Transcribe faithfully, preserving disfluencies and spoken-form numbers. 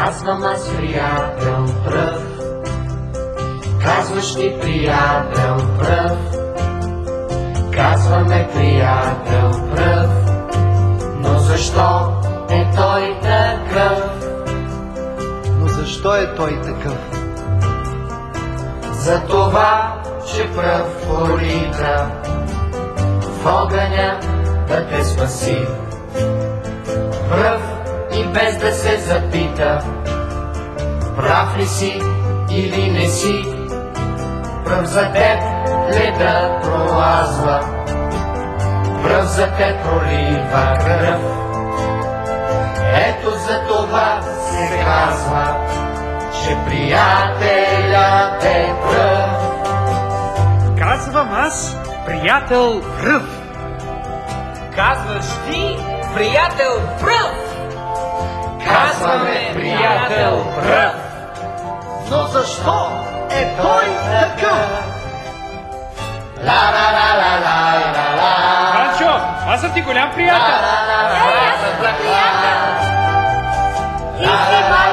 Казвам аз приятел пръв, казваш ти приятел пръв, казваме приятел пръв, но защо е той такъв? Но защо е той такъв? За това, че пръв полита в огъня да те спаси. Пръв и без да се запита, прав ли си или не си, пръв за теб леда пролазва, пръв за теб пролива кръв. Ето за това се казва, че приятелят е пръв. Казвам аз, приятел пръв. Казваш ти, приятел пръв. Казваме приятел пръв, Но защо е той такъв? Ла-ла-ла-ла-ла-ла-ла. Панчо, аз съм ти голям приятел. Ла-ла-ла-ла-ла-ла-ла. Ей, аз съм приятел! И си